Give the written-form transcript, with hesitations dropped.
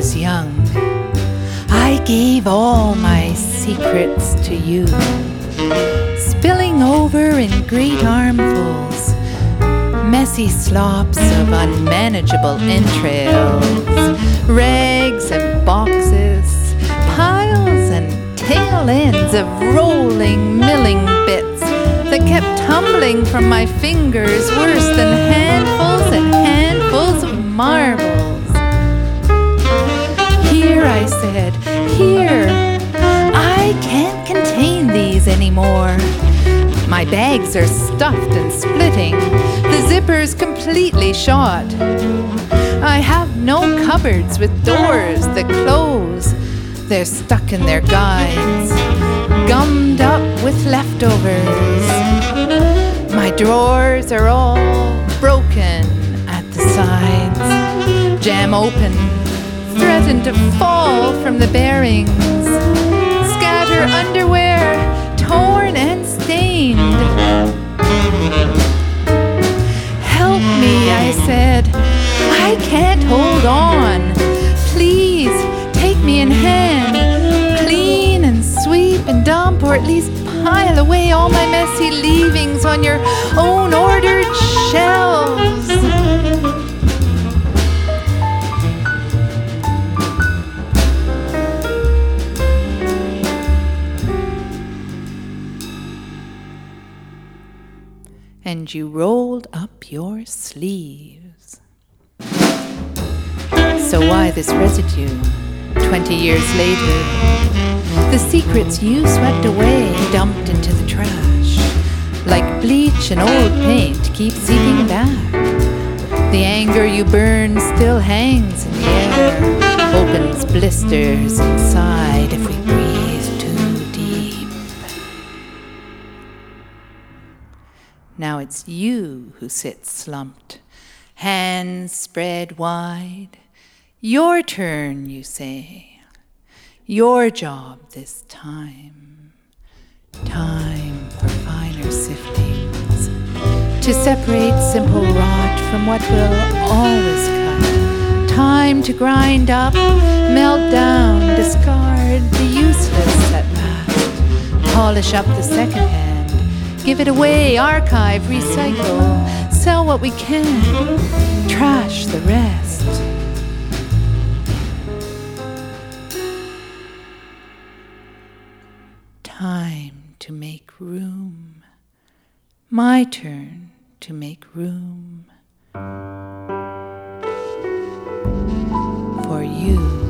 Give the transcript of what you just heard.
was young, I gave all my secrets to you, spilling over in great armfuls, messy slops of unmanageable entrails, rags and boxes, piles and tail ends of rolling milling bits that kept tumbling from my fingers worse than handfuls and handfuls of marbles. Here, I said, here, I can't contain these anymore. My bags are stuffed and splitting, the zippers completely shot. I have no cupboards with doors that close. They're stuck in their guides, gummed up with leftovers. My drawers are all broken at the sides, jam open, threaten to fall from the bearings, scatter underwear, torn and stained. Help me, I said. I can't hold on. Please take me in hand. Clean and sweep and dump, or at least pile away all my messy leavings on your own ordered shelves. And you rolled up your sleeves. So why this residue, 20 years later? The secrets you swept away, dumped into the trash. Like bleach and old paint keep seeping back. The anger you burn still hangs in the air, opens blisters inside if we breathe too deep. Now it's you who sit slumped, hands spread wide. Your turn, you say. Your job this time. Time for finer siftings, to separate simple rot from what will always cut. Time to grind up, melt down, discard the useless at last. Polish up the second hand, give it away, archive, recycle, sell what we can, trash the rest. Time to make room. My turn to make room for you.